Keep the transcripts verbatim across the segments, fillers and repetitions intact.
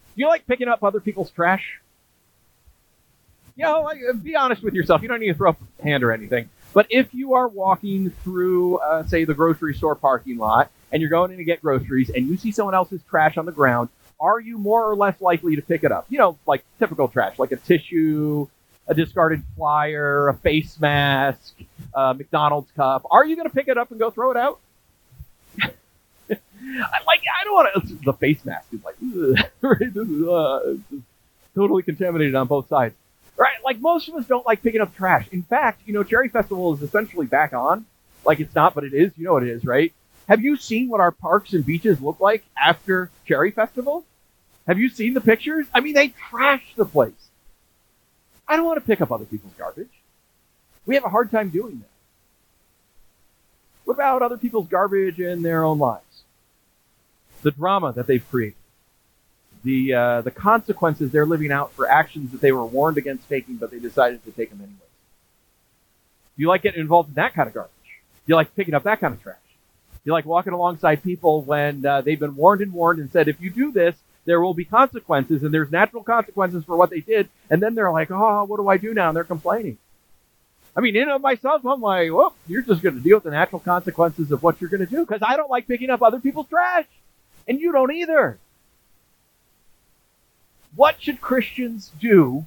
Do you like picking up other people's trash? You know, like, be honest with yourself. You don't need to throw up a hand or anything. But if you are walking through, uh, say, the grocery store parking lot, and you're going in to get groceries, and you see someone else's trash on the ground, are you more or less likely to pick it up? You know, like typical trash, like a tissue, a discarded flyer, a face mask, a McDonald's cup. Are you going to pick it up and go throw it out? I like, I don't want to. The face mask is like, right? This is uh, totally contaminated on both sides. Right? Like, most of us don't like picking up trash. In fact, you know, Cherry Festival is essentially back on. Like, it's not, but it is. You know what it is, right? Have you seen what our parks and beaches look like after Cherry Festival? Have you seen the pictures? I mean, they trash the place. I don't want to pick up other people's garbage. We have a hard time doing that. What about other people's garbage in their own lives? The drama that they've created. The uh, the consequences they're living out for actions that they were warned against taking, but they decided to take them anyways. Do you like getting involved in that kind of garbage? Do you like picking up that kind of trash? Do you like walking alongside people when uh, they've been warned and warned and said, if you do this, there will be consequences, and there's natural consequences for what they did, and then they're like, oh, what do I do now? And they're complaining. I mean, in and of myself, I'm like, well, you're just going to deal with the natural consequences of what you're going to do, because I don't like picking up other people's trash, and you don't either. What should Christians do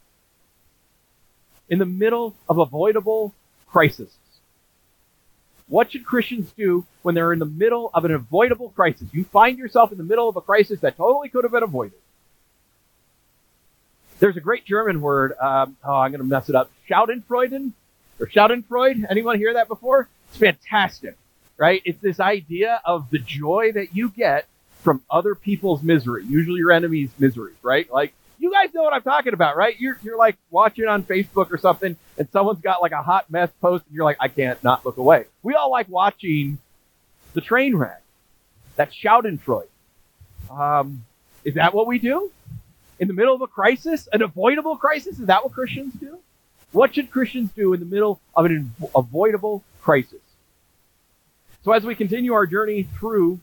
in the middle of avoidable crises? What should Christians do when they're in the middle of an avoidable crisis? You find yourself in the middle of a crisis that totally could have been avoided. There's a great German word, um, oh, I'm going to mess it up, Schadenfreude, or Schadenfreude. Anyone hear that before? It's fantastic, right? It's this idea of the joy that you get from other people's misery, usually your enemy's misery, right? Like, you guys know what I'm talking about, right? You're, you're like watching on Facebook or something, and someone's got like a hot mess post, and you're like, I can't not look away. We all like watching the train wreck. That's Schadenfreude. Um, is that what we do? In the middle of a crisis, an avoidable crisis? Is that what Christians do? What should Christians do in the middle of an avoidable crisis? So as we continue our journey through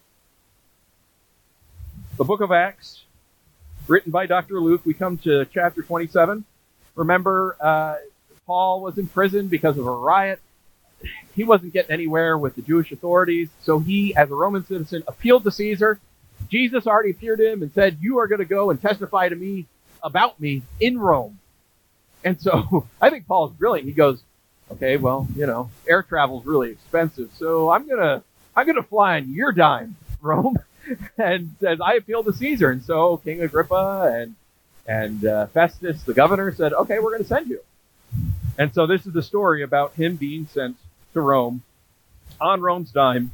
the book of Acts, written by Doctor Luke, we come to chapter twenty-seven. Remember, uh, Paul was in prison because of a riot. He wasn't getting anywhere with the Jewish authorities, so he, as a Roman citizen, appealed to Caesar. Jesus already appeared to him and said, you are going to go and testify to me about me in Rome. And so I think Paul is brilliant. He goes, okay, well, you know, air travel is really expensive, so I'm going to I'm going to fly on your dime, Rome. And says, I appeal to Caesar. And so King Agrippa and and uh, Festus, the governor, said, okay, we're going to send you. And so this is the story about him being sent to Rome on Rome's dime.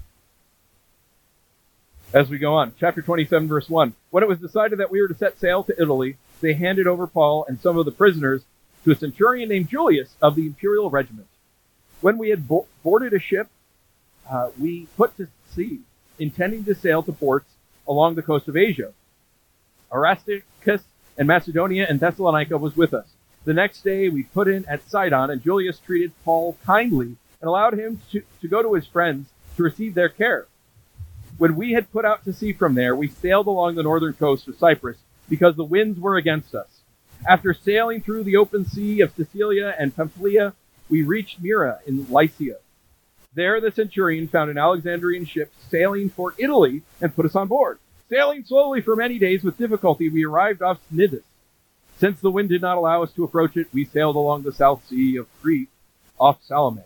As we go on, chapter twenty-seven, verse one. When it was decided that we were to set sail to Italy, they handed over Paul and some of the prisoners to a centurion named Julius of the imperial regiment. When we had bo- boarded a ship, uh, we put to sea, intending to sail to ports along the coast of Asia. Aristarchus and Macedonia and Thessalonica was with us. The next day we put in at Sidon, and Julius treated Paul kindly and allowed him to, to go to his friends to receive their care. When we had put out to sea from there, we sailed along the northern coast of Cyprus because the winds were against us. After sailing through the open sea of Sicilia and Pamphylia, we reached Myra in Lycia. There the centurion found an Alexandrian ship sailing for Italy and put us on board. Sailing slowly for many days with difficulty, we arrived off Cnidus. Since the wind did not allow us to approach it, we sailed along the South Sea of Crete off Salome.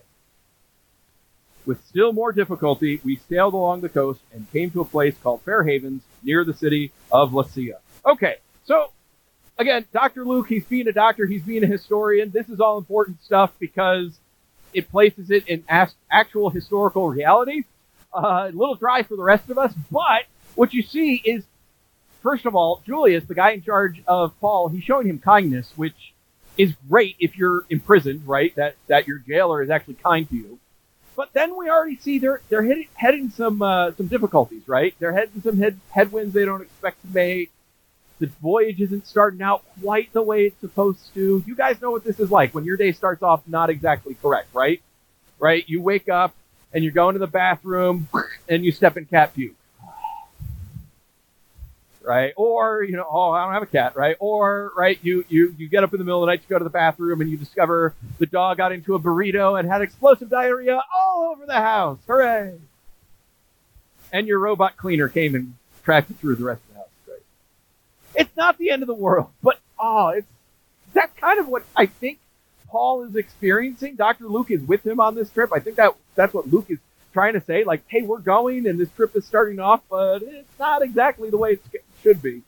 With still more difficulty, we sailed along the coast and came to a place called Fair Havens near the city of Lasea. Okay, so again, Doctor Luke, he's being a doctor, he's being a historian. This is all important stuff because it places it in actual historical reality. Uh, a little dry for the rest of us, but what you see is, first of all, Julius, the guy in charge of Paul, he's showing him kindness, which is great if you're imprisoned, right? That that your jailer is actually kind to you. But then we already see they're they're heading, heading some uh, some difficulties, right? They're heading some head, headwinds they don't expect to make. The voyage isn't starting out quite the way it's supposed to. You guys know what this is like when your day starts off not exactly correct, right? Right? You wake up and you're going to the bathroom and you step in cat puke. right? Or, you know, oh, I don't have a cat, right? Or, right, you, you, you get up in the middle of the night to go to the bathroom and you discover the dog got into a burrito and had explosive diarrhea all over the house. Hooray! And your robot cleaner came and tracked it through the rest of the house. Right? It's not the end of the world, but, oh, it's, that's kind of what I think Paul is experiencing. Doctor Luke is with him on this trip. I think that that's what Luke is trying to say. Like, hey, we're going, and this trip is starting off, but it's not exactly the way it should be.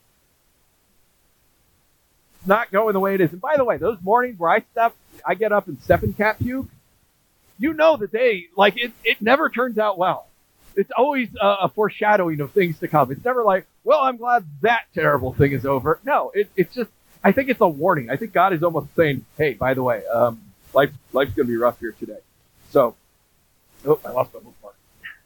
It's not going the way it is. And by the way, those mornings where I step, I get up and step in cat puke, you know that they, like, it, it never turns out well. It's always a, a foreshadowing of things to come. It's never like, well, I'm glad that terrible thing is over. No, it, it's just, I think it's a warning. I think God is almost saying, hey, by the way, um, life, life's going to be rough here today. So, oh, I lost my bookmark.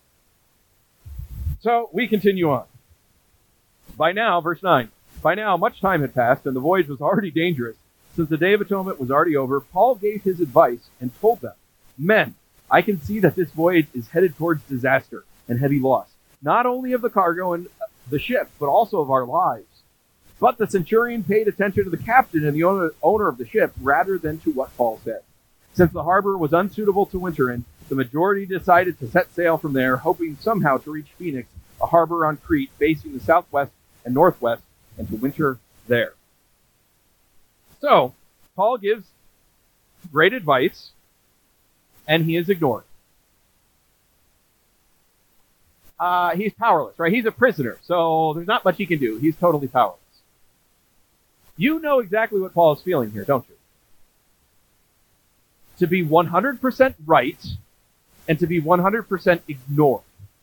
So, we continue on. By now, verse nine, by now much time had passed, and the voyage was already dangerous. Since the Day of Atonement was already over, Paul gave his advice and told them, men, I can see that this voyage is headed towards disaster and heavy loss, not only of the cargo and the ship, but also of our lives. But the centurion paid attention to the captain and the owner, owner of the ship rather than to what Paul said. Since the harbor was unsuitable to winter in, the majority decided to set sail from there, hoping somehow to reach Phoenix, a harbor on Crete facing the southwest and northwest, and to winter there. So, Paul gives great advice, and he is ignored. Uh, he's powerless, right? He's a prisoner, so there's not much he can do. He's totally powerless. You know exactly what Paul is feeling here, don't you? To be one hundred percent right and to be one hundred percent ignored.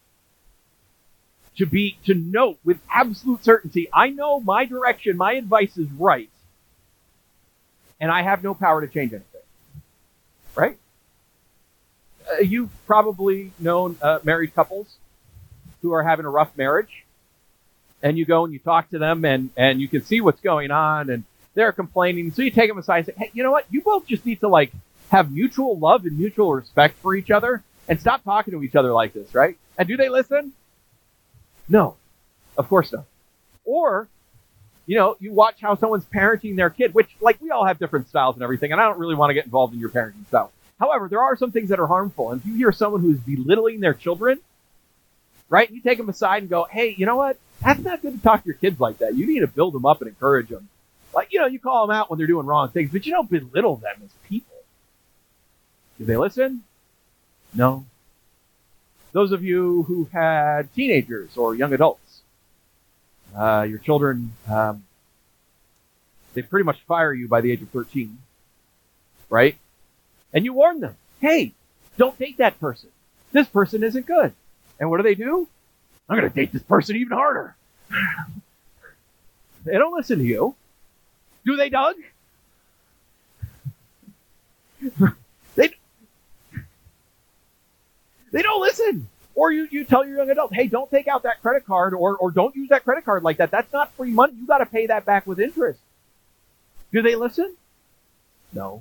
To be, to note with absolute certainty, I know my direction, my advice is right, and I have no power to change anything. Right? Uh, you've probably known uh, married couples who are having a rough marriage, and you go and you talk to them, and, and you can see what's going on, and they're complaining, so you take them aside and say, hey, you know what, you both just need to, like, have mutual love and mutual respect for each other, and stop talking to each other like this, right? And do they listen? No, of course not. Or, you know, you watch how someone's parenting their kid, which, like, we all have different styles and everything, and I don't really want to get involved in your parenting style. However, there are some things that are harmful, and if you hear someone who's belittling their children, right, you take them aside and go, hey, you know what, that's not good to talk to your kids like that. You need to build them up and encourage them. Like, you know, you call them out when they're doing wrong things, but you don't belittle them as people. Do they listen? No. Those of you who've had teenagers or young adults, uh, your children, um, they pretty much fire you by the age of thirteen, right? And you warn them, hey, don't date that person. This person isn't good. And what do they do? I'm going to date this person even harder. They don't listen to you. Do they, Doug? they they don't listen. Or you, you tell your young adult, hey, don't take out that credit card, or, or don't use that credit card like that. That's not free money. You got to pay that back with interest. Do they listen? No.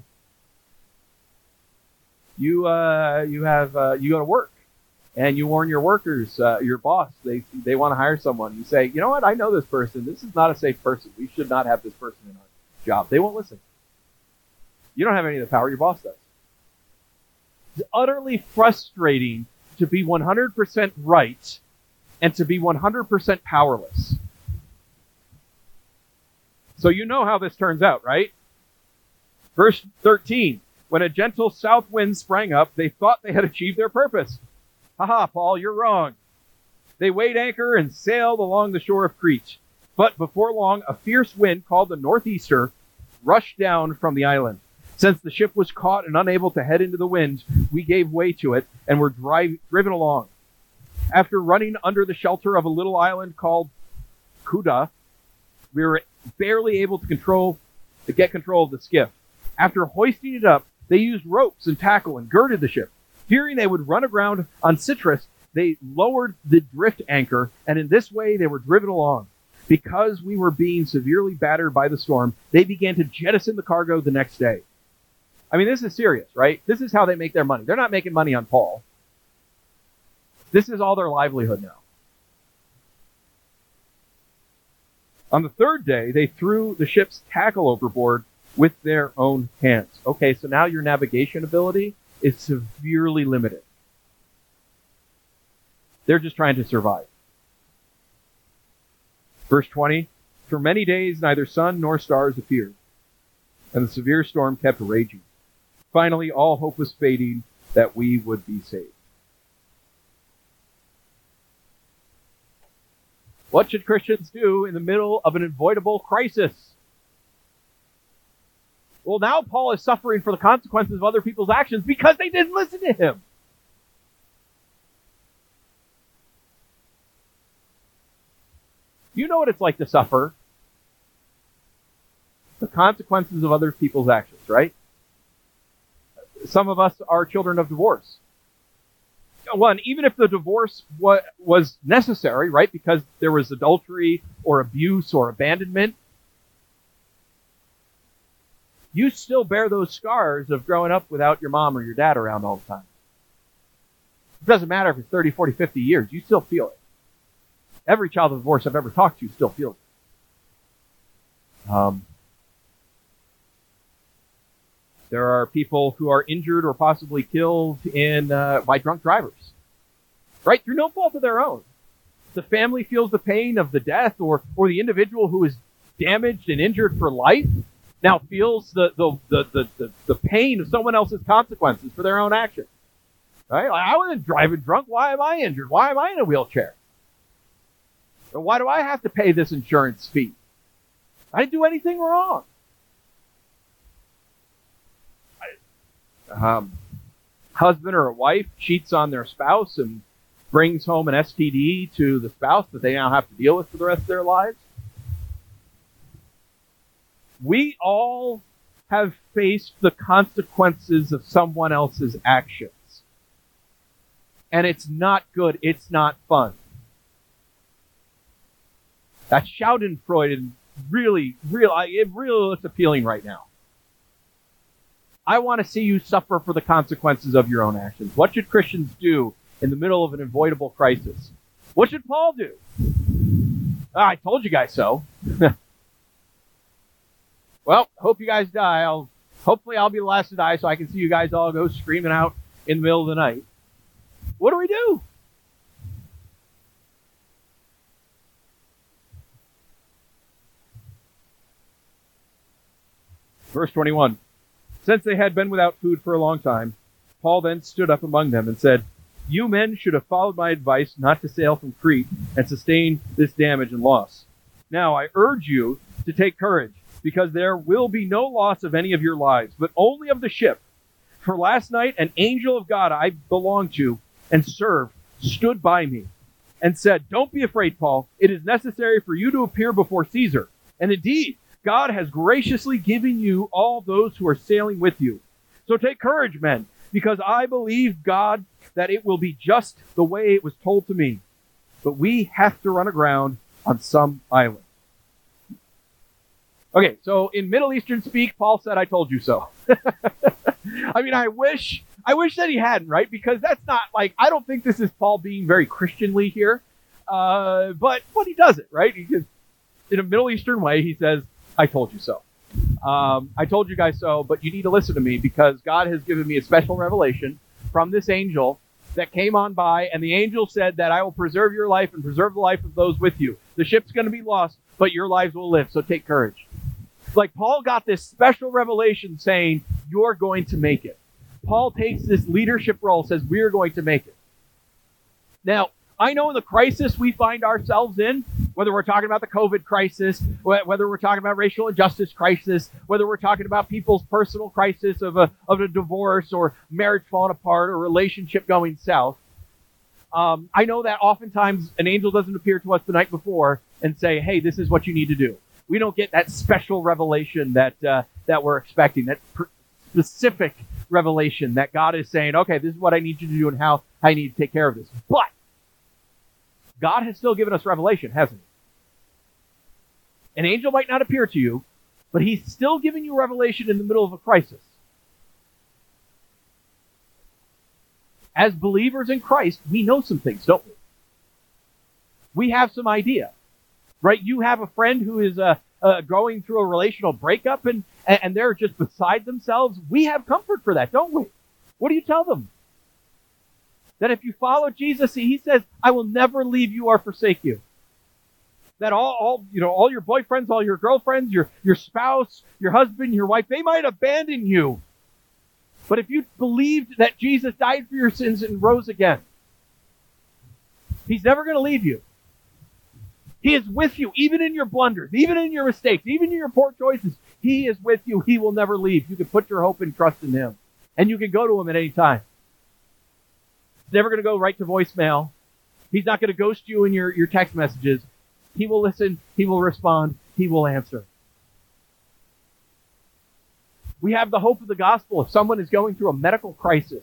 You uh, you have uh, you go to work, and you warn your workers, uh, your boss, they they want to hire someone. You say, you know what, I know this person. This is not a safe person. We should not have this person in our job. They won't listen. You don't have any of the power. Your boss does. It's utterly frustrating to be one hundred percent right and to be one hundred percent powerless. So you know how this turns out, right? Verse thirteen. When a gentle south wind sprang up, they thought they had achieved their purpose. Haha, Paul, you're wrong. They weighed anchor and sailed along the shore of Crete. But before long, a fierce wind called the northeaster rushed down from the island. Since the ship was caught and unable to head into the wind, we gave way to it and were drive, driven along. After running under the shelter of a little island called Kuda, we were barely able to control to get control of the skiff. After hoisting it up, they used ropes and tackle and girded the ship. Fearing they would run aground on Citrus, they lowered the drift anchor, and in this way they were driven along. Because we were being severely battered by the storm, they began to jettison the cargo the next day. I mean, this is serious, right? This is how they make their money. They're not making money on Paul. This is all their livelihood now. On the third day, they threw the ship's tackle overboard with their own hands. Okay, so now your navigation ability is severely limited. They're just trying to survive. Verse twenty, for many days neither sun nor stars appeared, and the severe storm kept raging. Finally, all hope was fading that we would be saved. What should Christians do in the middle of an avoidable crisis? Well, now Paul is suffering for the consequences of other people's actions because they didn't listen to him. You know what it's like to suffer the consequences of other people's actions, right? Some of us are children of divorce. One, even if the divorce wa- was necessary, right, because there was adultery or abuse or abandonment, you still bear those scars of growing up without your mom or your dad around all the time. It doesn't matter if it's thirty, forty, fifty years, you still feel it. Every child of divorce I've ever talked to still feels it. Um, there are people who are injured or possibly killed in uh, by drunk drivers, right? Through no fault of their own. The family feels the pain of the death, or or the individual who is damaged and injured for life now feels the the the the, the, the pain of someone else's consequences for their own actions. Right? Like, I wasn't driving drunk. Why am I injured? Why am I in a wheelchair? Or why do I have to pay this insurance fee? I didn't do anything wrong. Um, husband or a wife cheats on their spouse and brings home an S T D to the spouse that they now have to deal with for the rest of their lives. We all have faced the consequences of someone else's actions. And it's not good. It's not fun. That Schadenfreude really, really, it really looks appealing right now. I want to see you suffer for the consequences of your own actions. What should Christians do in the middle of an avoidable crisis? What should Paul do? Ah, I told you guys so. Well, hope you guys die. I'll hopefully I'll be the last to die so I can see you guys all go screaming out in the middle of the night. What do we do? Verse twenty-one. Since they had been without food for a long time, Paul then stood up among them and said, you men should have followed my advice not to sail from Crete and sustain this damage and loss. Now I urge you to take courage, because there will be no loss of any of your lives, but only of the ship. For last night an angel of God I belonged to and served stood by me and said, don't be afraid, Paul. It is necessary for you to appear before Caesar. And indeed, God has graciously given you all those who are sailing with you. So take courage, men, because I believe God that it will be just the way it was told to me. But we have to run aground on some island. Okay, so in Middle Eastern speak, Paul said, I told you so. I mean, I wish, I wish that he hadn't, right? Because that's not like, I don't think this is Paul being very Christianly here. Uh, but, but he does it, right? Because in a Middle Eastern way, he says, I told you so. Um, I told you guys so, but you need to listen to me because God has given me a special revelation from this angel that came on by, and the angel said that I will preserve your life and preserve the life of those with you. The ship's going to be lost, but your lives will live, so take courage. Like Paul got this special revelation saying, you're going to make it. Paul takes this leadership role, says, we're going to make it. Now, I know in the crisis we find ourselves in, whether we're talking about the COVID crisis, whether we're talking about racial injustice crisis, whether we're talking about people's personal crisis of a, of a divorce or marriage falling apart or relationship going south, um, I know that oftentimes an angel doesn't appear to us the night before and say, hey, this is what you need to do. We don't get that special revelation that uh, that we're expecting, that per- specific revelation that God is saying, okay, this is what I need you to do and how I need to take care of this. But God has still given us revelation, hasn't he? An angel might not appear to you, but he's still giving you revelation in the middle of a crisis. As believers in Christ, we know some things, don't we? We have some idea. right? You have a friend who is uh, uh, going through a relational breakup and, and they're just beside themselves. We have comfort for that, don't we? What do you tell them? That if you follow Jesus, he says, I will never leave you or forsake you. That all, all, you know, all your boyfriends, all your girlfriends, your, your spouse, your husband, your wife, they might abandon you. But if you believed that Jesus died for your sins and rose again, he's never going to leave you. He is with you, even in your blunders, even in your mistakes, even in your poor choices. He is with you. He will never leave. You can put your hope and trust in him. And you can go to him at any time. He's never going to go right to voicemail. He's not going to ghost you in your, your text messages. He will listen. He will respond. He will answer. We have the hope of the gospel if someone is going through a medical crisis.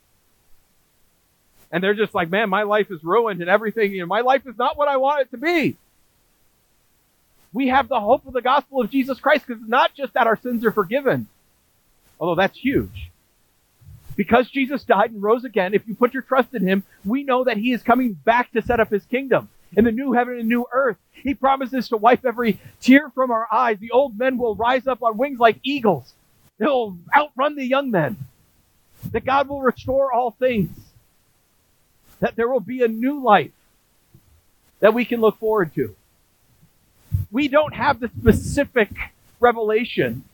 And they're just like, man, my life is ruined and everything. You know, my life is not what I want it to be. We have the hope of the gospel of Jesus Christ, because it's not just that our sins are forgiven, although that's huge. Because Jesus died and rose again, if you put your trust in him, we know that he is coming back to set up his kingdom in the new heaven and new earth. He promises to wipe every tear from our eyes. The old men will rise up on wings like eagles. They'll outrun the young men. That God will restore all things. That there will be a new life that we can look forward to. We don't have the specific revelation,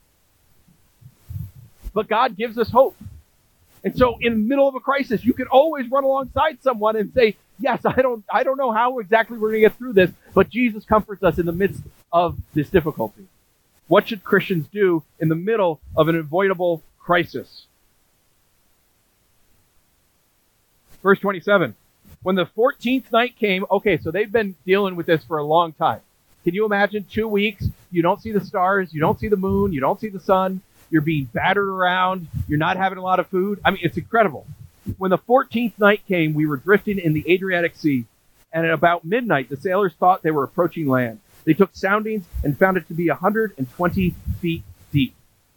but God gives us hope. And so in the middle of a crisis, you can always run alongside someone and say, yes, I don't, I don't know how exactly we're going to get through this, but Jesus comforts us in the midst of this difficulty. What should Christians do in the middle of an avoidable crisis? Verse twenty-seven. When the fourteenth night came, okay, so they've been dealing with this for a long time. Can you imagine two weeks? You don't see the stars, you don't see the moon, you don't see the sun, you're being battered around, you're not having a lot of food. I mean, it's incredible. When the fourteenth night came, we were drifting in the Adriatic Sea, and at about midnight, the sailors thought they were approaching land. They took soundings and found it to be one hundred twenty feet deep.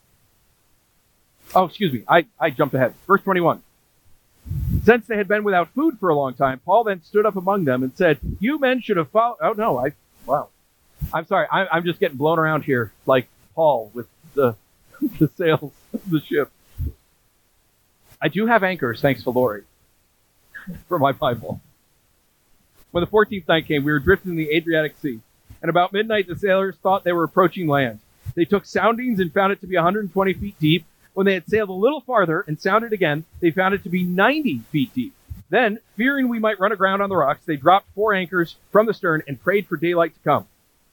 Oh, excuse me, I, I jumped ahead. Verse twenty-one. Since they had been without food for a long time, Paul then stood up among them and said, you men should have followed... Oh, no, I... Wow. I'm sorry, I, I'm just getting blown around here like Paul with the, the sails of the ship. I do have anchors, thanks to Lori, for my Bible. When the fourteenth night came, we were drifting in the Adriatic Sea, and about midnight the sailors thought they were approaching land. They took soundings and found it to be one hundred twenty feet deep. When they had sailed a little farther and sounded again, they found it to be ninety feet deep. Then, fearing we might run aground on the rocks, they dropped four anchors from the stern and prayed for daylight to come.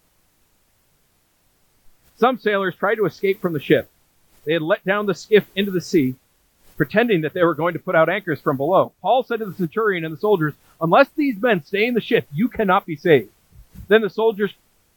Some sailors tried to escape from the ship. They had let down the skiff into the sea, pretending that they were going to put out anchors from below. Paul said to the centurion and the soldiers, unless these men stay in the ship, you cannot be saved. Then the soldiers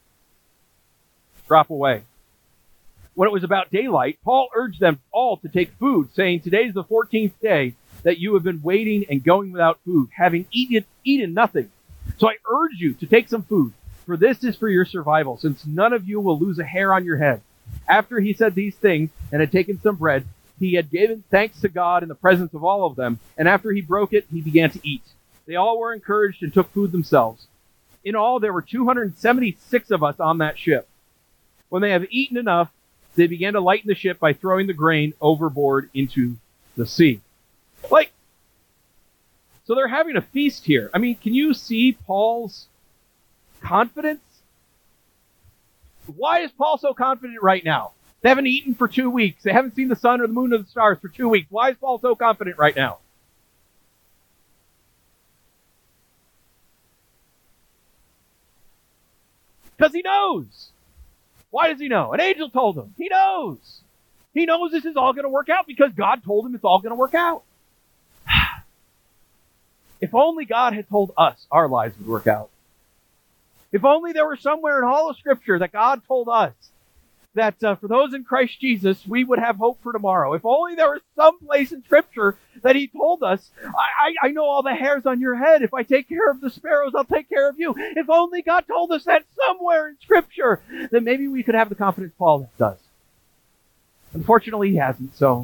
drop away. When it was about daylight, Paul urged them all to take food, saying, today is the fourteenth day that you have been waiting and going without food, having eaten, eaten nothing. So I urge you to take some food, for this is for your survival, since none of you will lose a hair on your head. After he said these things and had taken some bread, he had given thanks to God in the presence of all of them, and after he broke it, he began to eat. They all were encouraged and took food themselves. In all, there were two hundred seventy-six of us on that ship. When they have eaten enough, they began to lighten the ship by throwing the grain overboard into the sea. Like, so they're having a feast here. I mean, can you see Paul's confidence? Why is Paul so confident right now? They haven't eaten for two weeks. They haven't seen the sun or the moon or the stars for two weeks. Why is Paul so confident right now? Because he knows. Why does he know? An angel told him. He knows. He knows this is all going to work out because God told him it's all going to work out. If only God had told us our lives would work out. If only there were somewhere in all of Scripture that God told us that uh, for those in Christ Jesus, we would have hope for tomorrow. If only there was some place in Scripture that he told us, I, I, I know all the hairs on your head. If I take care of the sparrows, I'll take care of you. If only God told us that somewhere in Scripture, then maybe we could have the confidence Paul does. Unfortunately, he hasn't, so...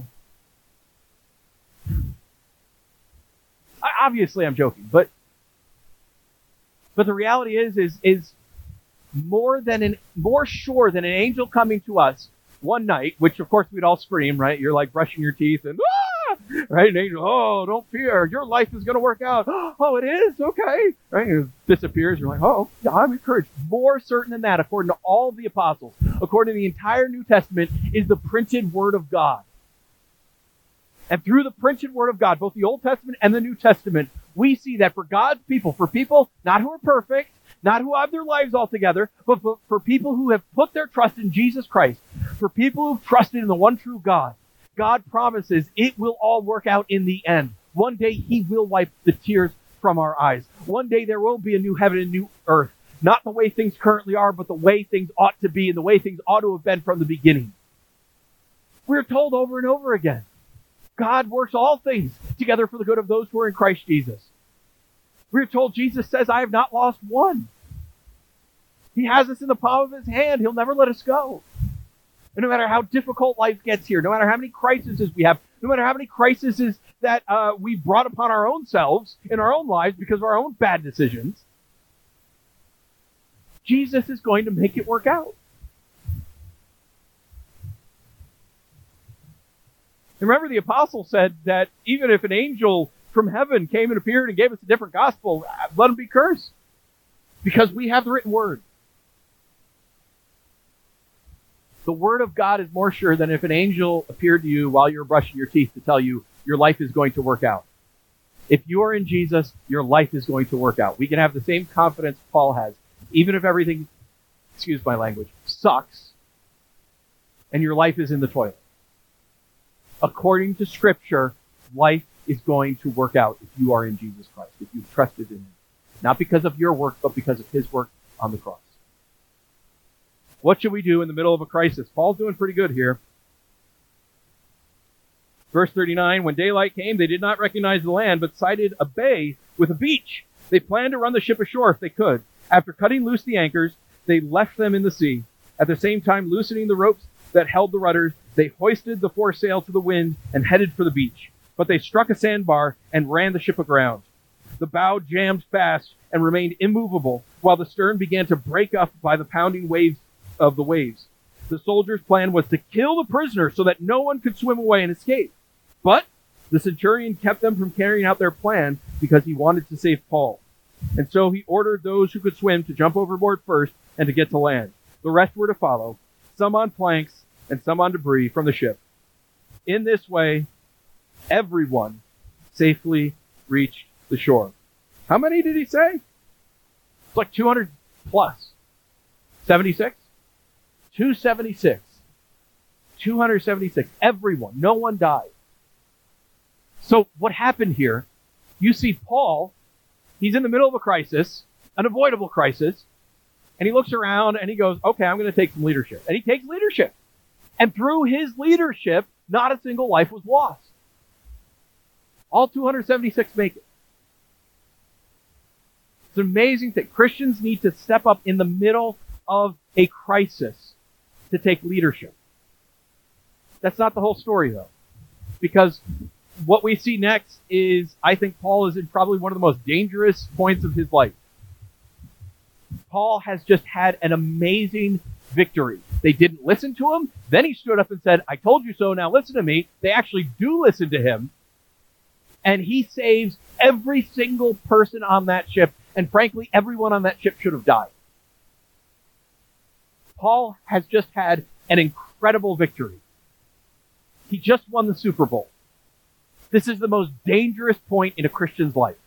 I, obviously, I'm joking, but but the reality is, is, is more than an more sure than an angel coming to us one night, which of course we'd all scream, right? You're like brushing your teeth and ah! Right? An angel, oh, don't fear, your life is going to work out. Oh, it is? Okay. Right? And it disappears. You're like, oh, I'm encouraged. More certain than that, according to all of the apostles, according to the entire New Testament, is the printed Word of God. And through the printed Word of God, both the Old Testament and the New Testament, we see that for God's people, for people not who are perfect, not who have their lives all together, but for, for people who have put their trust in Jesus Christ, for people who've trusted in the one true God, God promises it will all work out in the end. One day He will wipe the tears from our eyes. One day there will be a new heaven and new earth. Not the way things currently are, but the way things ought to be and the way things ought to have been from the beginning. We're told over and over again, God works all things together for the good of those who are in Christ Jesus. We're told Jesus says, I have not lost one. He has us in the palm of His hand. He'll never let us go. And no matter how difficult life gets here, no matter how many crises we have, no matter how many crises that uh, we brought upon our own selves in our own lives because of our own bad decisions, Jesus is going to make it work out. Remember, the apostle said that even if an angel from heaven came and appeared and gave us a different gospel, let him be cursed. Because we have the written word. The word of God is more sure than if an angel appeared to you while you were brushing your teeth to tell you your life is going to work out. If you are in Jesus, your life is going to work out. We can have the same confidence Paul has. Even if everything, excuse my language, sucks, and your life is in the toilet. According to Scripture, life is going to work out if you are in Jesus Christ, if you've trusted in Him. Not because of your work, but because of His work on the cross. What should we do in the middle of a crisis? Paul's doing pretty good here. Verse thirty-nine, when daylight came, they did not recognize the land, but sighted a bay with a beach. They planned to run the ship ashore if they could. After cutting loose the anchors, they left them in the sea. At the same time, loosening the ropes that held the rudders, they hoisted the foresail to the wind and headed for the beach. But they struck a sandbar and ran the ship aground. The bow jammed fast and remained immovable, while the stern began to break up by the pounding waves of the waves. The soldiers' plan was to kill the prisoners so that no one could swim away and escape. But the centurion kept them from carrying out their plan because he wanted to save Paul. And so he ordered those who could swim to jump overboard first and to get to land. The rest were to follow, some on planks and some on debris from the ship. In this way, everyone safely reached the shore. How many did he say? It's like two hundred plus. seventy-six? two seventy-six. two hundred seventy-six. Everyone. No one died. So what happened here, you see Paul, he's in the middle of a crisis, an avoidable crisis, and he looks around and he goes, okay, I'm going to take some leadership. And he takes leadership. And through his leadership, not a single life was lost. All two hundred seventy-six make it. It's an amazing thing. Christians need to step up in the middle of a crisis to take leadership. That's not the whole story, though. Because what we see next is, I think Paul is in probably one of the most dangerous points of his life. Paul has just had an amazing victory. They didn't listen to him. Then he stood up and said, I told you so, now listen to me. They actually do listen to him. And he saves every single person on that ship. And frankly, everyone on that ship should have died. Paul has just had an incredible victory. He just won the Super Bowl. This is the most dangerous point in a Christian's life.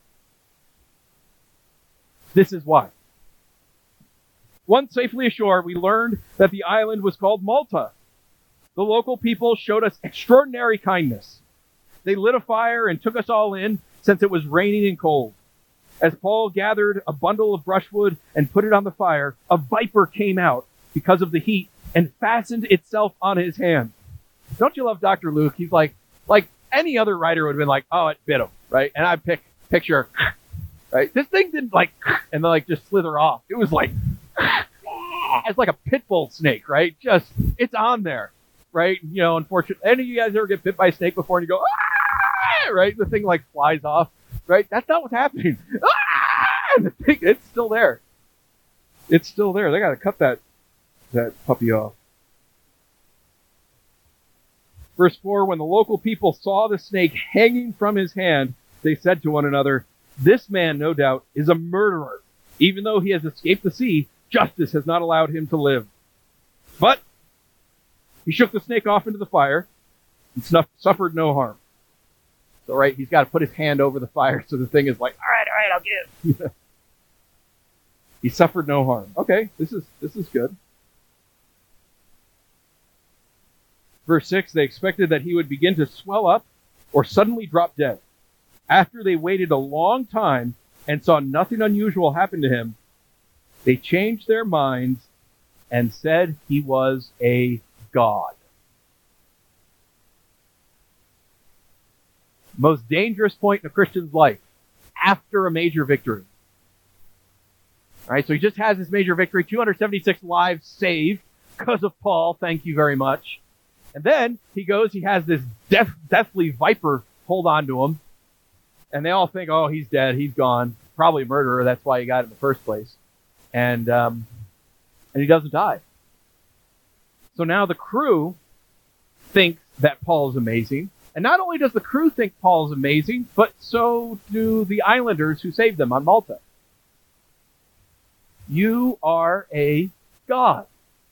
This is why. Once safely ashore, we learned that the island was called Malta. The local people showed us extraordinary kindness. They lit a fire and took us all in since it was raining and cold. As Paul gathered a bundle of brushwood and put it on the fire, a viper came out because of the heat and fastened itself on his hand. Don't you love Doctor Luke? He's like, like any other writer would have been like, oh, it bit him, right? And I pick picture, right? This thing didn't like, and then like just slither off. It was like, it's like a pit bull snake, right? Just, it's on there, right? You know, unfortunately, any of you guys ever get bit by a snake before and you go, ah! Right? The thing like flies off, right? That's not what's happening. Ah! And the thing, it's still there. It's still there. They got to cut that that puppy off. Verse four, when the local people saw the snake hanging from his hand, they said to one another, "This man, no doubt, is a murderer. Even though he has escaped the sea, justice has not allowed him to live." But he shook the snake off into the fire and snuff, suffered no harm. So, right, he's got to put his hand over the fire so the thing is like, all right, all right, I'll give. He suffered no harm. Okay, this is this is good. Verse six, they expected that he would begin to swell up or suddenly drop dead. After they waited a long time and saw nothing unusual happen to him, they changed their minds and said he was a god. Most dangerous point in a Christian's life after a major victory. All right, so he just has this major victory, two hundred seventy-six lives saved because of Paul. Thank you very much. And then he goes, he has this death, deathly viper hold on to him. And they all think, oh, he's dead, he's gone. Probably a murderer, that's why he got it in the first place. And, um, and he doesn't die. So now the crew thinks that Paul is amazing. And not only does the crew think Paul is amazing, but so do the islanders who saved them on Malta. You are a god.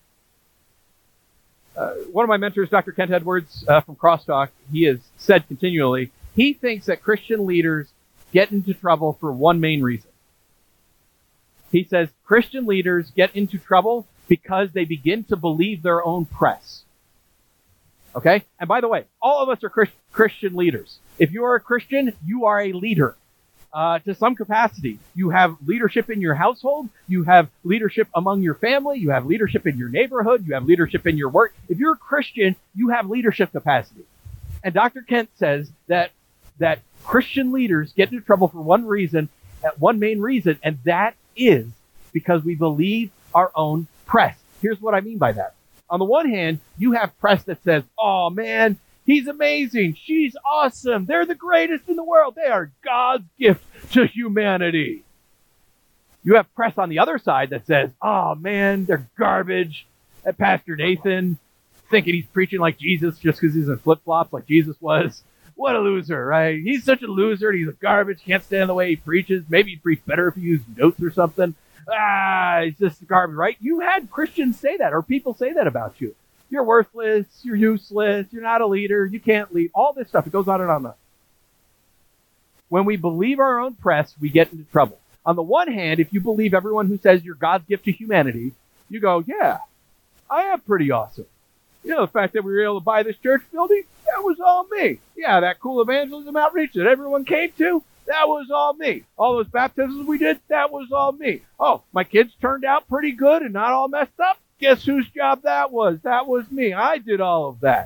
Uh, one of my mentors, Doctor Kent Edwards uh, from Crosstalk, he has said continually, he thinks that Christian leaders get into trouble for one main reason. He says Christian leaders get into trouble because they begin to believe their own press. Okay? And by the way, all of us are Christ- Christian leaders. If you are a Christian, you are a leader. Uh, to some capacity. You have leadership in your household. You have leadership among your family. You have leadership in your neighborhood. You have leadership in your work. If you're a Christian, you have leadership capacity. And Doctor Kent says that that Christian leaders get into trouble for one reason, one main reason, and that is because we believe our own press. Here's what I mean by that. On the one hand, you have press that says, oh man, he's amazing. She's awesome. They're the greatest in the world. They are God's gift to humanity. You have press on the other side that says, oh man, they're garbage. That Pastor Nathan, thinking he's preaching like Jesus just because he's in flip-flops like Jesus was. What a loser, right? He's such a loser. He's a garbage. Can't stand the way he preaches. Maybe he'd preach better if he used notes or something. Ah, he's just garbage, right? You had Christians say that, or people say that about you. You're worthless, you're useless, you're not a leader, you can't lead. All this stuff, it goes on and on. When we believe our own press, we get into trouble. On the one hand, if you believe everyone who says you're God's gift to humanity, you go, yeah, I am pretty awesome. You know, the fact that we were able to buy this church building, that was all me. Yeah, that cool evangelism outreach that everyone came to, that was all me. All those baptisms we did, that was all me. Oh, my kids turned out pretty good and not all messed up. Guess whose job that was? That was me. I did all of that.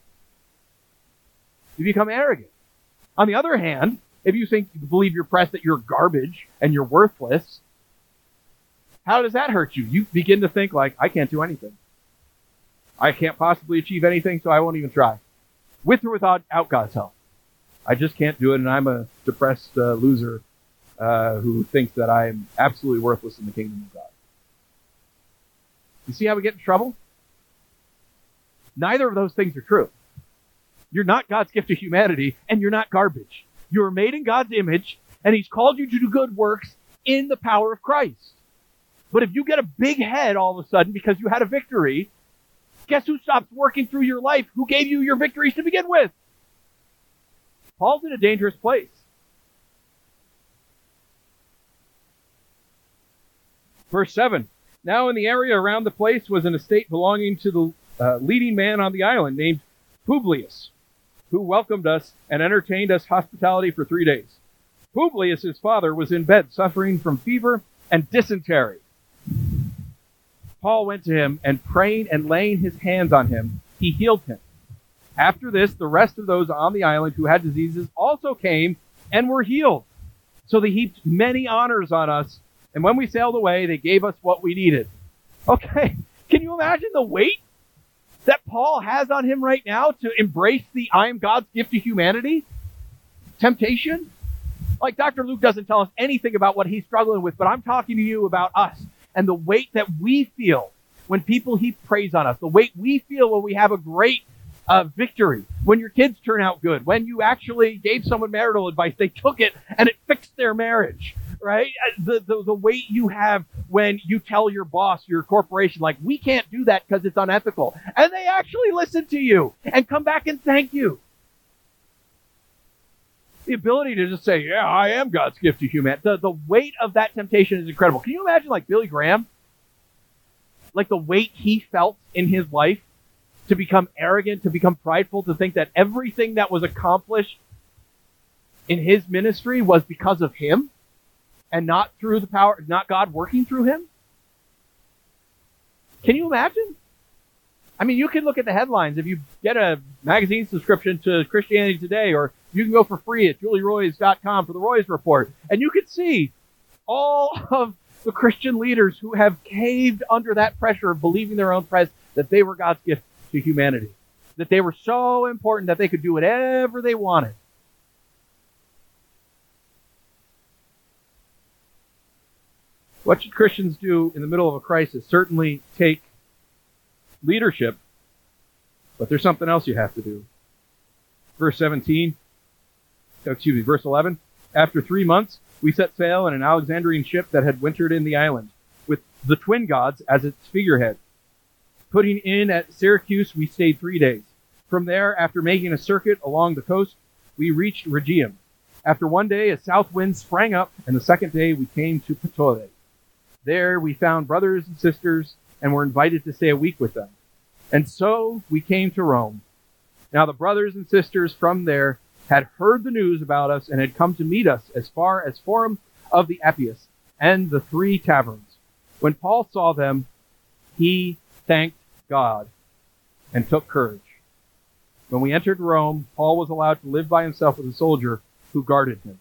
You become arrogant. On the other hand, if you think you believe your press that you're garbage and you're worthless, how does that hurt you? You begin to think like, I can't do anything. I can't possibly achieve anything, so I won't even try. With or without out God's help. I just can't do it, and I'm a depressed uh, loser uh, who thinks that I am absolutely worthless in the kingdom of God. You see how we get in trouble? Neither of those things are true. You're not God's gift to humanity, and you're not garbage. You are made in God's image, and He's called you to do good works in the power of Christ. But if you get a big head all of a sudden because you had a victory, guess who stops working through your life? Who gave you your victories to begin with? Paul's in a dangerous place. Verse seven. Now in the area around the place was an estate belonging to the uh, leading man on the island named Publius, who welcomed us and entertained us hospitality for three days. Publius, his father, was in bed suffering from fever and dysentery. Paul went to him and praying and laying his hands on him, he healed him. After this, the rest of those on the island who had diseases also came and were healed. So they heaped many honors on us, and when we sailed away, they gave us what we needed. Okay, can you imagine the weight that Paul has on him right now to embrace the I am God's gift to humanity temptation? Like Doctor Luke doesn't tell us anything about what he's struggling with, but I'm talking to you about us and the weight that we feel when people heap praise on us, the weight we feel when we have a great uh, victory, when your kids turn out good, when you actually gave someone marital advice, they took it and it fixed their marriage, right? The, the, the weight you have when you tell your boss, your corporation, like, we can't do that because it's unethical. And they actually listen to you and come back and thank you. The ability to just say, yeah, I am God's gift to humanity. The, the weight of that temptation is incredible. Can you imagine, like, Billy Graham? Like, the weight he felt in his life to become arrogant, to become prideful, to think that everything that was accomplished in his ministry was because of him and not through the power, not God working through him? Can you imagine? I mean, you can look at the headlines. If you get a magazine subscription to Christianity Today, or you can go for free at julie roys dot com for the Roys Report, and you can see all of the Christian leaders who have caved under that pressure of believing their own press that they were God's gift to humanity, that they were so important that they could do whatever they wanted. What should Christians do in the middle of a crisis? Certainly take leadership, but there's something else you have to do. Verse seventeen, excuse me, verse eleven. After three months, we set sail in an Alexandrian ship that had wintered in the island, with the twin gods as its figurehead. Putting in at Syracuse, we stayed three days. From there, after making a circuit along the coast, we reached Rhegium. After one day, a south wind sprang up, and the second day we came to Puteoli. There we found brothers and sisters, and were invited to stay a week with them. And so we came to Rome. Now the brothers and sisters from there had heard the news about us and had come to meet us as far as Forum of the Appius and the Three Taverns. When Paul saw them, he thanked God and took courage. When we entered Rome, Paul was allowed to live by himself with a soldier who guarded him.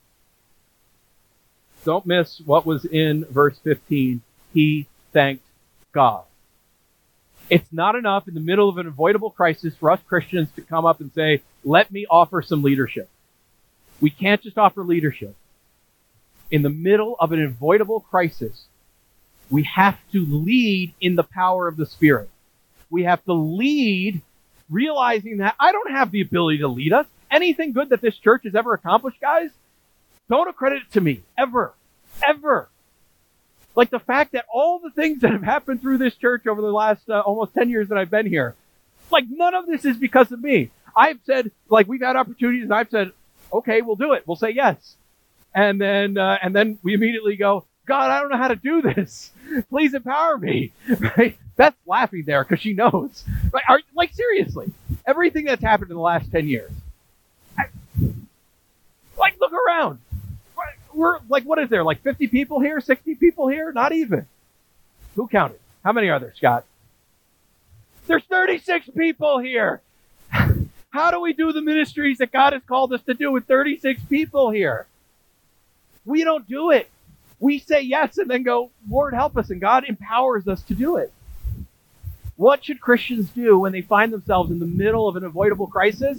Don't miss what was in verse fifteen. He thanked God. It's not enough in the middle of an avoidable crisis for us Christians to come up and say, let me offer some leadership. We can't just offer leadership. In the middle of an avoidable crisis, we have to lead in the power of the Spirit. We have to lead realizing that I don't have the ability to lead us. Anything good that this church has ever accomplished, guys, don't accredit it to me. Ever. Ever. Like the fact that all the things that have happened through this church over the last uh, almost ten years that I've been here, like none of this is because of me. I've said, like we've had opportunities and I've said, okay, we'll do it. We'll say yes. And then, uh, and then we immediately go, God, I don't know how to do this. Please empower me. Right? Beth's laughing there because she knows. Right? Are, like seriously, everything that's happened in the last ten years. I, like look around. We're like, what is there? Like fifty people here, sixty people here? Not even. Who counted? How many are there, Scott? There's thirty-six people here. How do we do the ministries that God has called us to do with thirty-six people here? We don't do it. We say yes and then go, Lord, help us. And God empowers us to do it. What should Christians do when they find themselves in the middle of an avoidable crisis?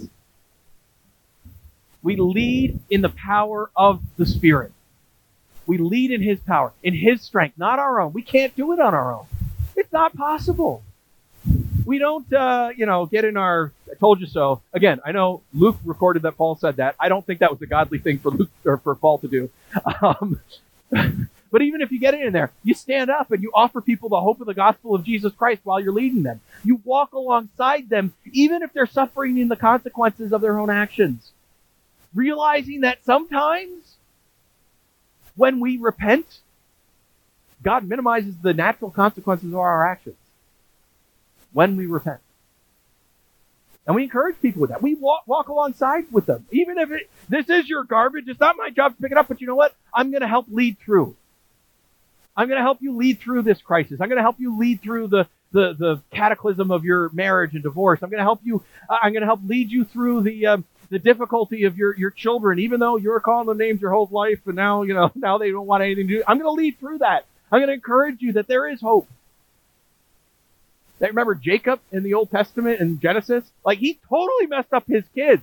We lead in the power of the Spirit. We lead in His power, in His strength, not our own. We can't do it on our own. It's not possible. We don't, uh, you know, get in our, I told you so. Again, I know Luke recorded that Paul said that. I don't think that was a godly thing for Luke or for Paul to do. Um, but even if you get in there, you stand up and you offer people the hope of the gospel of Jesus Christ while you're leading them. You walk alongside them, even if they're suffering in the consequences of their own actions. Realizing that sometimes when we repent, God minimizes the natural consequences of our actions. When we repent. And we encourage people with that. We walk, walk alongside with them. Even if it, this is your garbage, it's not my job to pick it up, but you know what? I'm going to help lead through. I'm going to help you lead through this crisis. I'm going to help you lead through the, the, the cataclysm of your marriage and divorce. I'm going to help you, uh, I'm going to help lead you through the, um, the difficulty of your, your children, even though you're calling them names your whole life and now, you know, now they don't want anything to do. I'm going to lead through that. I'm going to encourage you that there is hope. That remember Jacob in the Old Testament in Genesis? Like he totally messed up his kids.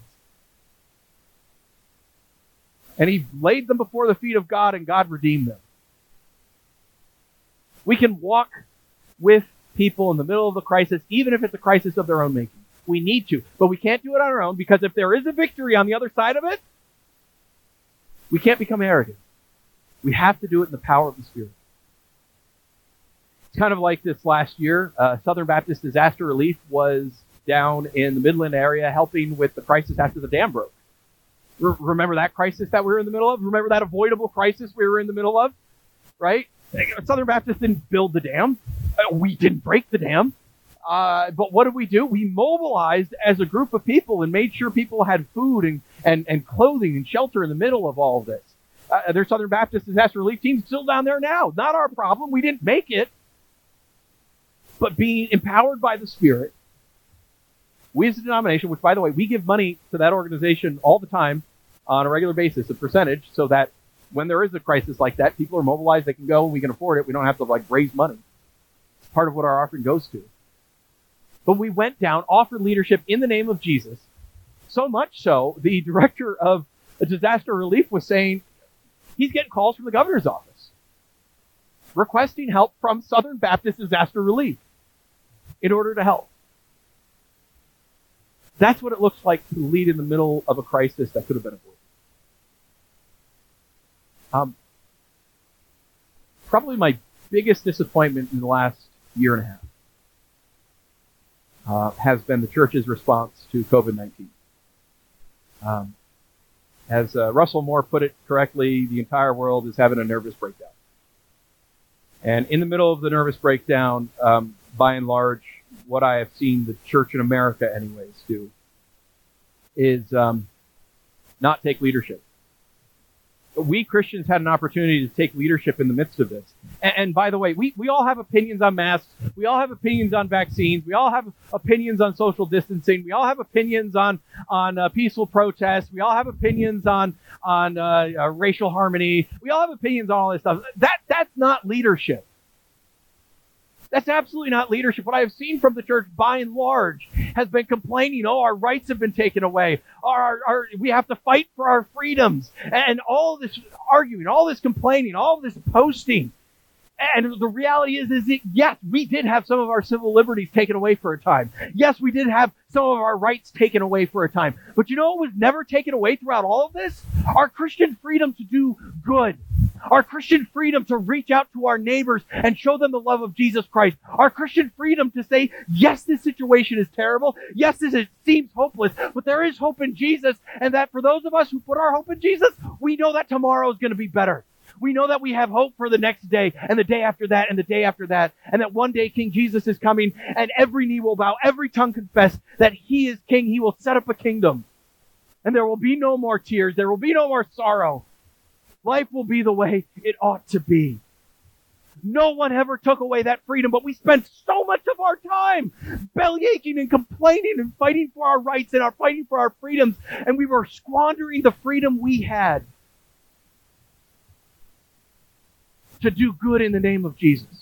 And he laid them before the feet of God and God redeemed them. We can walk with people in the middle of the crisis, even if it's a crisis of their own making. We need to, but we can't do it on our own, because if there is a victory on the other side of it, we can't become arrogant. We have to do it in the power of the Spirit. It's kind of like this last year. Uh, Southern Baptist Disaster Relief was down in the Midland area helping with the crisis after the dam broke. Re- remember that crisis that we were in the middle of? Remember that avoidable crisis we were in the middle of? Right? Southern Baptist didn't build the dam. Uh, we didn't break the dam. Uh, but what did we do? We mobilized as a group of people and made sure people had food and, and, and clothing and shelter in the middle of all of this. Uh, their Southern Baptist Disaster Relief team still down there now. Not our problem. We didn't make it. But being empowered by the Spirit, we as a denomination, which, by the way, we give money to that organization all the time on a regular basis, a percentage, so that when there is a crisis like that, people are mobilized, they can go, and we can afford it. We don't have to, like, raise money. It's part of what our offering goes to. But we went down, offered leadership in the name of Jesus, so much so, the director of disaster relief was saying he's getting calls from the governor's office requesting help from Southern Baptist Disaster Relief in order to help. That's what it looks like to lead in the middle of a crisis that could have been avoided. Um, probably my biggest disappointment in the last year and a half Uh, has been the church's response to covid nineteen. Um, as uh, Russell Moore put it correctly, the entire world is having a nervous breakdown. And in the middle of the nervous breakdown, um, by and large, what I have seen the church in America anyways do is um, not take leadership. We Christians had an opportunity to take leadership in the midst of this. And, and by the way, we, we all have opinions on masks. We all have opinions on vaccines. We all have opinions on social distancing. We all have opinions on on uh, peaceful protests. We all have opinions on on uh, uh, racial harmony. We all have opinions on all this stuff. That that's not leadership. That's absolutely not leadership. What I have seen from the church, by and large, has been complaining, oh, our rights have been taken away. Our, our, we have to fight for our freedoms. And all this arguing, all this complaining, all this posting. And the reality is, is that, yes, we did have some of our civil liberties taken away for a time. Yes, we did have some of our rights taken away for a time. But you know what was never taken away throughout all of this? Our Christian freedom to do good. Our Christian freedom to reach out to our neighbors and show them the love of Jesus Christ. Our Christian freedom to say, yes, this situation is terrible. Yes, this is, seems hopeless, but there is hope in Jesus. And that for those of us who put our hope in Jesus, we know that tomorrow is going to be better. We know that we have hope for the next day and the day after that and the day after that. And that one day King Jesus is coming and every knee will bow, every tongue confess that he is king. He will set up a kingdom. And there will be no more tears. There will be no more sorrow. Life will be the way it ought to be. No one ever took away that freedom, but we spent so much of our time bellyaching and complaining and fighting for our rights and our fighting for our freedoms, and we were squandering the freedom we had to do good in the name of Jesus.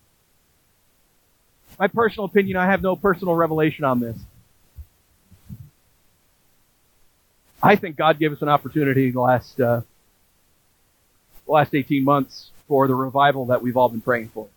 My personal opinion, I have no personal revelation on this. I think God gave us an opportunity in the last uh, the last eighteen months for the revival that we've all been praying for.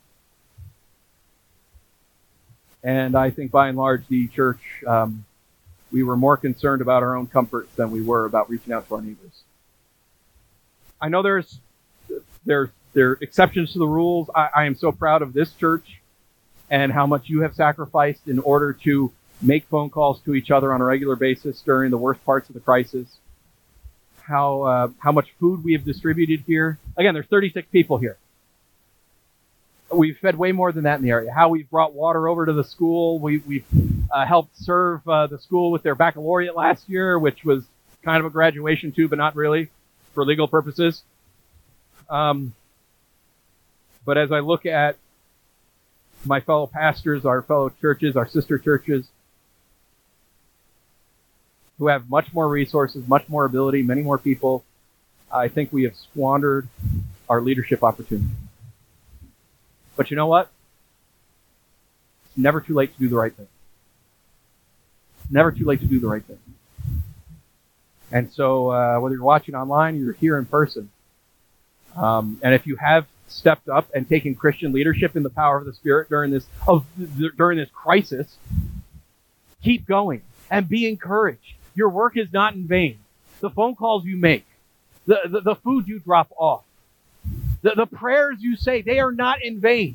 And I think by and large the church, um, we were more concerned about our own comforts than we were about reaching out to our neighbors. I know there's there, there are exceptions to the rules. I, I am so proud of this church and how much you have sacrificed in order to make phone calls to each other on a regular basis during the worst parts of the crisis. How uh, how much food we have distributed here. Again, there's thirty-six people here. We've fed way more than that in the area. How we've brought water over to the school. We, we've uh, helped serve uh, the school with their baccalaureate last year, which was kind of a graduation too, but not really, for legal purposes. Um, but as I look at my fellow pastors, our fellow churches, our sister churches, who have much more resources, much more ability, many more people, I think we have squandered our leadership opportunity. But you know what? It's never too late to do the right thing. It's never too late to do the right thing. And so uh, whether you're watching online or you're here in person, um, and if you have stepped up and taken Christian leadership in the power of the Spirit during this of during this crisis, keep going and be encouraged. Your work is not in vain. The phone calls you make, the, the, the food you drop off, the, the prayers you say, they are not in vain.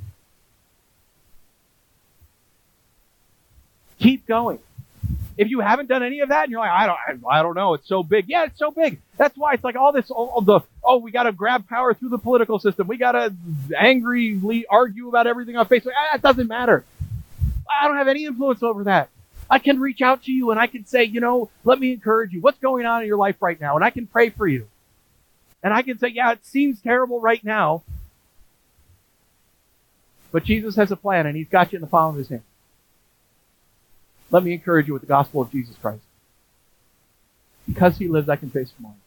Keep going. If you haven't done any of that and you're like, I don't, I, I don't know, it's so big. Yeah, it's so big. That's why it's like all this, all the, oh, we got to grab power through the political system. We got to angrily argue about everything on Facebook. Ah, it doesn't matter. I don't have any influence over that. I can reach out to you and I can say, you know, let me encourage you. What's going on in your life right now? And I can pray for you. And I can say, yeah, it seems terrible right now, but Jesus has a plan and he's got you in the palm of his hand. Let me encourage you with the gospel of Jesus Christ. Because he lives, I can face tomorrow.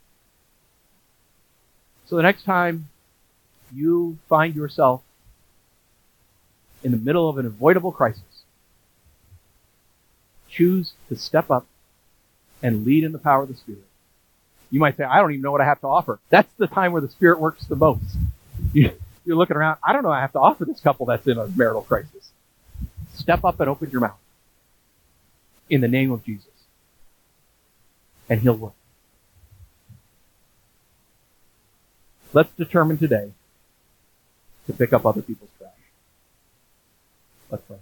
So the next time you find yourself in the middle of an avoidable crisis, choose to step up and lead in the power of the Spirit. You might say, I don't even know what I have to offer. That's the time where the Spirit works the most. You're looking around, I don't know what I have to offer this couple that's in a marital crisis. Step up and open your mouth in the name of Jesus. And he'll work. Let's determine today to pick up other people's trash. Let's pray.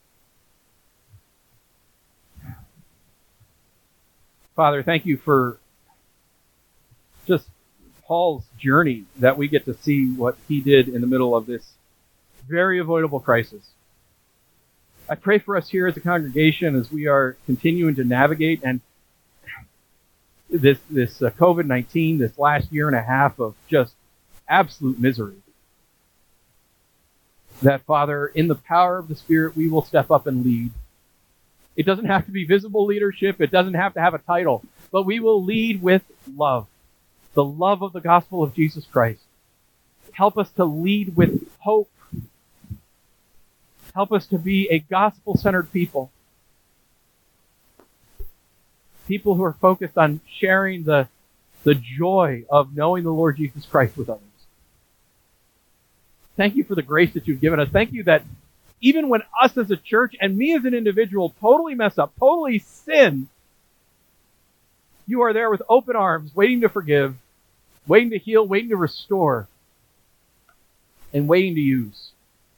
Father, thank you for just Paul's journey, that we get to see what he did in the middle of this very avoidable crisis. I pray for us here as a congregation as we are continuing to navigate and this this uh, COVID nineteen, this last year and a half of just absolute misery. That, Father, in the power of the Spirit, we will step up and lead. It doesn't have to be visible leadership. It doesn't have to have a title. But we will lead with love. The love of the gospel of Jesus Christ. Help us to lead with hope. Help us to be a gospel-centered people. People who are focused on sharing the, the joy of knowing the Lord Jesus Christ with others. Thank you for the grace that you've given us. Thank you that even when us as a church and me as an individual totally mess up, totally sin, you are there with open arms, waiting to forgive, waiting to heal, waiting to restore, and waiting to use.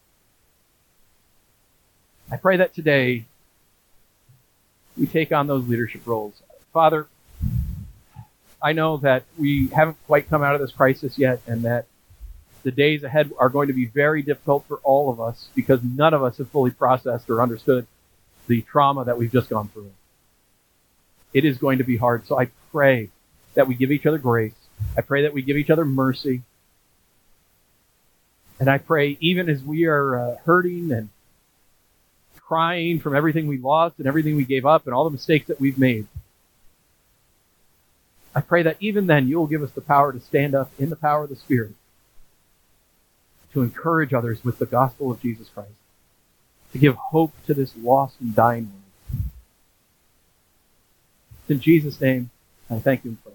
I pray that today we take on those leadership roles. Father, I know that we haven't quite come out of this crisis yet, and that the days ahead are going to be very difficult for all of us because none of us have fully processed or understood the trauma that we've just gone through. It is going to be hard. So I pray that we give each other grace. I pray that we give each other mercy. And I pray even as we are uh, hurting and crying from everything we lost and everything we gave up and all the mistakes that we've made, I pray that even then you will give us the power to stand up in the power of the Spirit to encourage others with the gospel of Jesus Christ, to give hope to this lost and dying world. It's in Jesus' name, I thank you and pray.